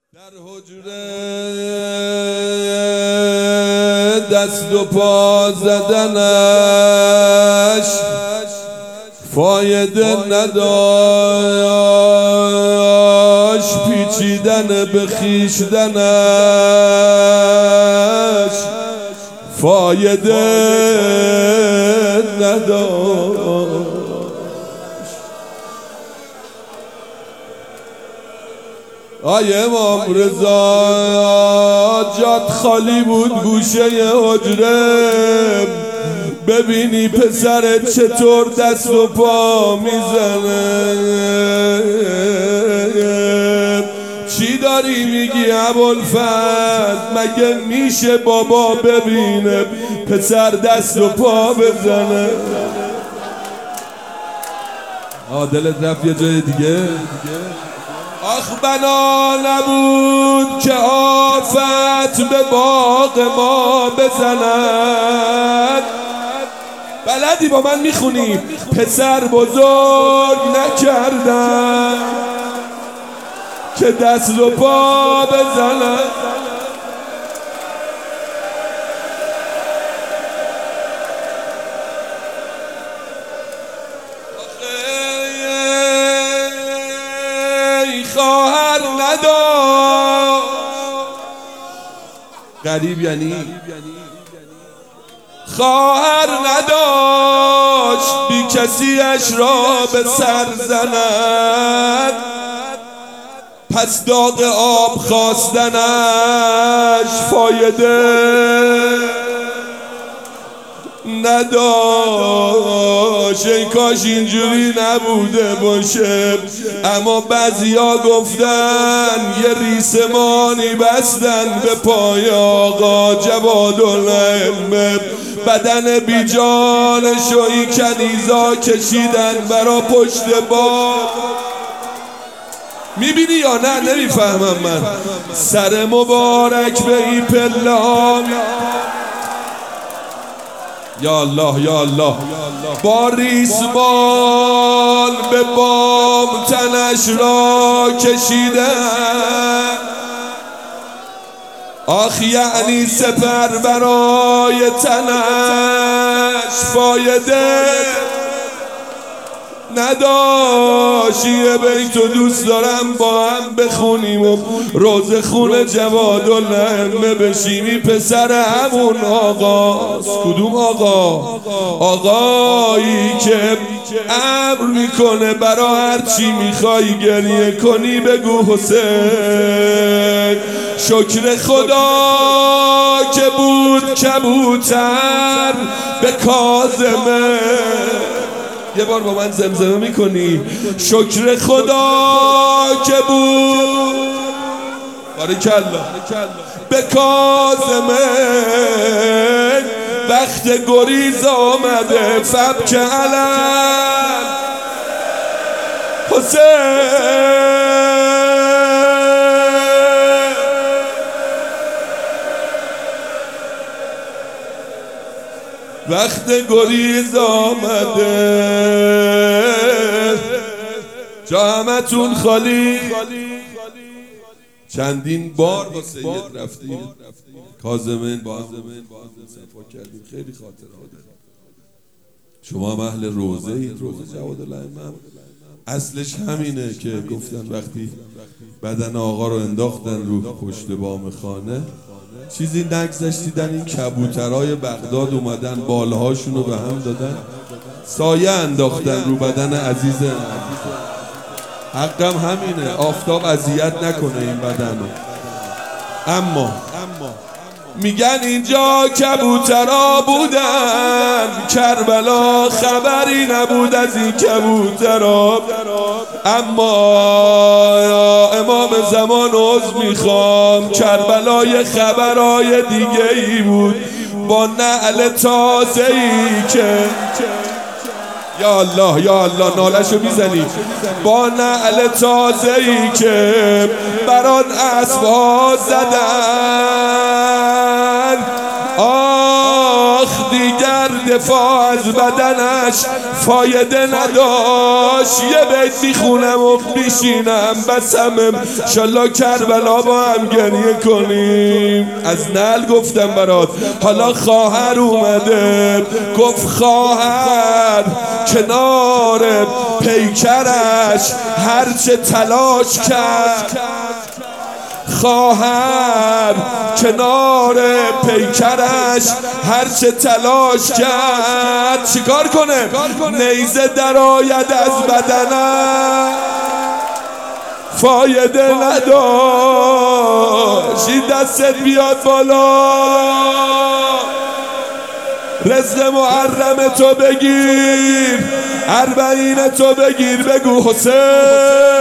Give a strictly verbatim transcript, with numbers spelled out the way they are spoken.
در حجره دست و پا زدنش فایده نداشت، پیچیدن به خویشتنش فایده نداشت. آی امام رضا جات خالی بود گوشه حجره، ببینی پسرت چطور دست و پا میزنه. چی داری میگی ابوالفضل؟ مگه میشه بابا ببینه پسر دست و پا بزنه؟ آه دلت رفت یه جای دیگه؟ آخ بنا نبود که آفت به باغ ما بزند. بلدی با من میخونی؟ پسر بزرگ نکردن که دست و پا بزند. خواهر نداشت. غریب یعنی خواهر نداشت بی کسیش را به سر زند، پس داغ آب خواستنش فایده نداشت. ای کاش اینجوری نبوده باشه، اما بعضیا گفتن یه ریسمانی بستن به پای آقا جوادالائمه، بدن بی جانشوی کنیزا کشیدن برا پشت با. میبینی یا نه؟ نمیفهمم من. سر مبارک به این پله ها یا الله یا الله، با ریسمان به بام تنش را کشیدن. آخ یعنی سپر برای تنش فایده نداشت. یه بیتو دوست دارم با هم بخونیم و روز خون جوادالائمه بشیمی. پسر همون آقاست. کدوم آقا؟ آقایی که امر میکنه برا هر چی میخوای گریه کنی بگو حسین. شکر خدا که بود کبوتر به کاظمه. یه بار با من زمزمه میکنی؟ شکر خدا که بود باریکالله به کاظمه، وقت گریز آمده فبک علم حسین. وقت گریز آمده جا همتون خالی. چندین بار با سید رفتیم کاظمین با هم صفا کردیم، خیلی خاطرات. شما هم اهل روزه اید. روزه جوادالائمه اصلش همینه که گفتن وقتی بدن آقا رو انداختن رو پشت بام خانه چیزی نگذشتیدن، این کبوترهای بغداد اومدن بالهاشون رو به هم دادن، سایه انداختن رو بدن عزیز. حقم همینه، آفتاب اذیت نکنه این بدن رو. اما میگن اینجا کبوترها بودن، کربلا خبری نبود از این کبوترها. اما امام زمان عذر میخوام، کربلا خبرهای دیگه ای بود با نعل تازه ای که یا الله یا الله نالشو میزنی، با نعل تازه ای که بران اسبها زدن. آخ دیگر دفاع از بدنش فایده نداشت. یه بیت میخونم و میشینم بسم انشالله کربلا با هم گریه کنیم. از نعل گفتم برات، حالا خواهر اومده. گفت خواهر کنار پیکرش هرچه تلاش کرد، خواهر کنار پیکرش هرچه تلاش کرد چیکار کنه؟ نیزه در آید از بدنش فایده نداشت. این دستت بیاد بالا، رزق محرم تو بگیر، اربعین تو بگیر، بگو حسین